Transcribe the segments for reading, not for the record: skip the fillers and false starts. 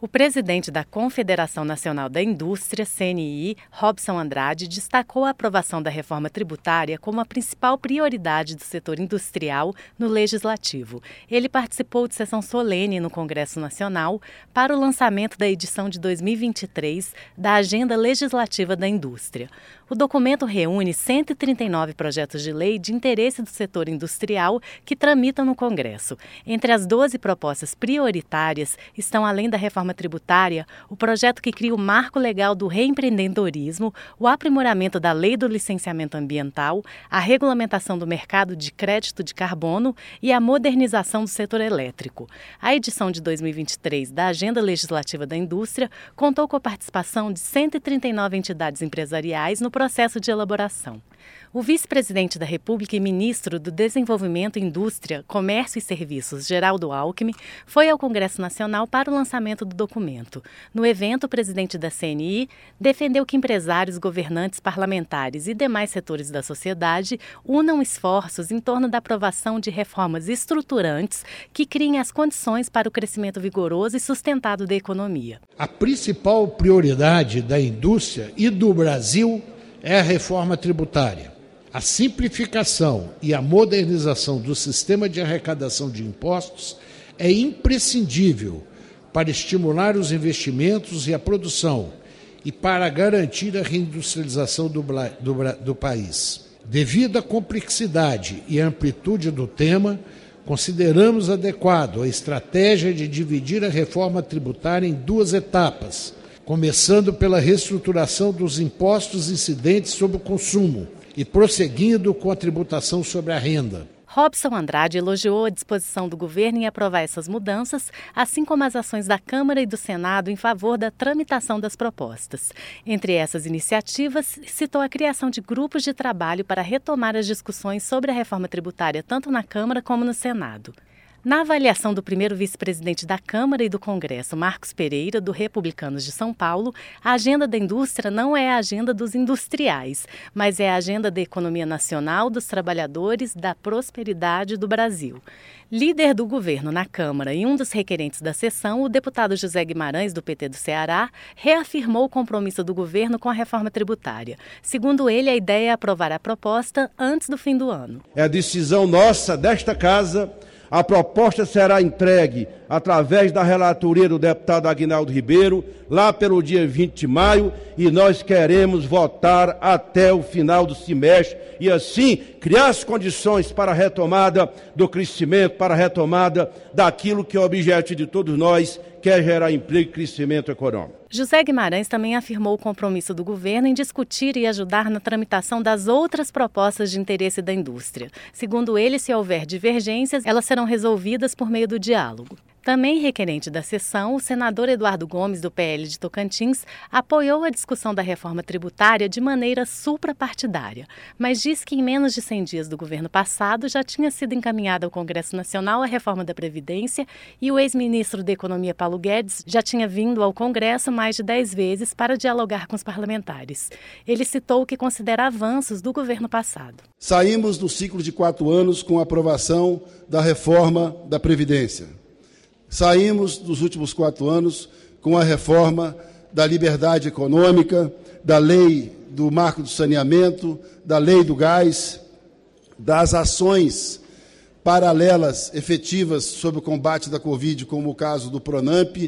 O presidente da Confederação Nacional da Indústria, CNI, Robson Andrade, destacou a aprovação da reforma tributária como a principal prioridade do setor industrial no Legislativo. Ele participou de sessão solene no Congresso Nacional para o lançamento da edição de 2023 da Agenda Legislativa da Indústria. O documento reúne 139 projetos de lei de interesse do setor industrial que tramitam no Congresso. Entre as 12 propostas prioritárias estão, além da reforma tributária, o projeto que cria o marco legal do reempreendedorismo, o aprimoramento da lei do licenciamento ambiental, a regulamentação do mercado de crédito de carbono e a modernização do setor elétrico. A edição de 2023 da Agenda Legislativa da Indústria contou com a participação de 139 entidades empresariais no processo de elaboração. O vice-presidente da República e ministro do Desenvolvimento, Indústria, Comércio e Serviços, Geraldo Alckmin, foi ao Congresso Nacional para o lançamento do documento. No evento, o presidente da CNI defendeu que empresários, governantes, parlamentares e demais setores da sociedade unam esforços em torno da aprovação de reformas estruturantes que criem as condições para o crescimento vigoroso e sustentado da economia. A principal prioridade da indústria e do Brasil é a reforma tributária. A simplificação e a modernização do sistema de arrecadação de impostos é imprescindível para estimular os investimentos e a produção e para garantir a reindustrialização do país. Devido à complexidade e amplitude do tema, consideramos adequado a estratégia de dividir a reforma tributária em duas etapas, começando pela reestruturação dos impostos incidentes sobre o consumo e prosseguindo com a tributação sobre a renda. Robson Andrade elogiou a disposição do governo em aprovar essas mudanças, assim como as ações da Câmara e do Senado em favor da tramitação das propostas. Entre essas iniciativas, citou a criação de grupos de trabalho para retomar as discussões sobre a reforma tributária tanto na Câmara como no Senado. Na avaliação do primeiro vice-presidente da Câmara e do Congresso, Marcos Pereira, do Republicanos de São Paulo, a agenda da indústria não é a agenda dos industriais, mas é a agenda da economia nacional, dos trabalhadores, da prosperidade do Brasil. Líder do governo na Câmara e um dos requerentes da sessão, o deputado José Guimarães, do PT do Ceará, reafirmou o compromisso do governo com a reforma tributária. Segundo ele, a ideia é aprovar a proposta antes do fim do ano. É a decisão nossa, desta casa. A proposta será entregue através da relatoria do deputado Aguinaldo Ribeiro, lá pelo dia 20 de maio, e nós queremos votar até o final do semestre e, assim, criar as condições para a retomada do crescimento, para a retomada daquilo que é o objeto de todos nós, que é gerar emprego e crescimento econômico. José Guimarães também afirmou o compromisso do governo em discutir e ajudar na tramitação das outras propostas de interesse da indústria. Segundo ele, se houver divergências, elas serão resolvidas por meio do diálogo. Também requerente da sessão, o senador Eduardo Gomes, do PL de Tocantins, apoiou a discussão da reforma tributária de maneira suprapartidária, mas diz que em menos de 100 dias do governo passado já tinha sido encaminhada ao Congresso Nacional a reforma da Previdência e o ex-ministro da Economia, Paulo Guedes, já tinha vindo ao Congresso mais de 10 vezes para dialogar com os parlamentares. Ele citou o que considera avanços do governo passado. Saímos do ciclo de 4 anos com a aprovação da reforma da Previdência. Saímos dos últimos 4 anos com a reforma da liberdade econômica, da lei do marco do saneamento, da lei do gás, das ações paralelas efetivas sobre o combate da Covid, como o caso do Pronamp,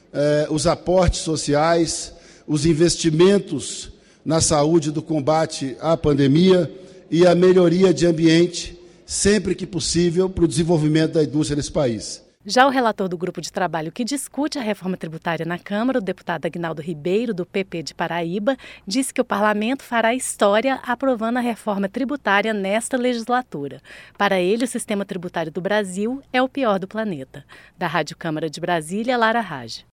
os aportes sociais, os investimentos na saúde do combate à pandemia e a melhoria de ambiente, sempre que possível, para o desenvolvimento da indústria nesse país. Já o relator do grupo de trabalho que discute a reforma tributária na Câmara, o deputado Aguinaldo Ribeiro, do PP de Paraíba, disse que o parlamento fará história aprovando a reforma tributária nesta legislatura. Para ele, o sistema tributário do Brasil é o pior do planeta. Da Rádio Câmara de Brasília, Lara Raj.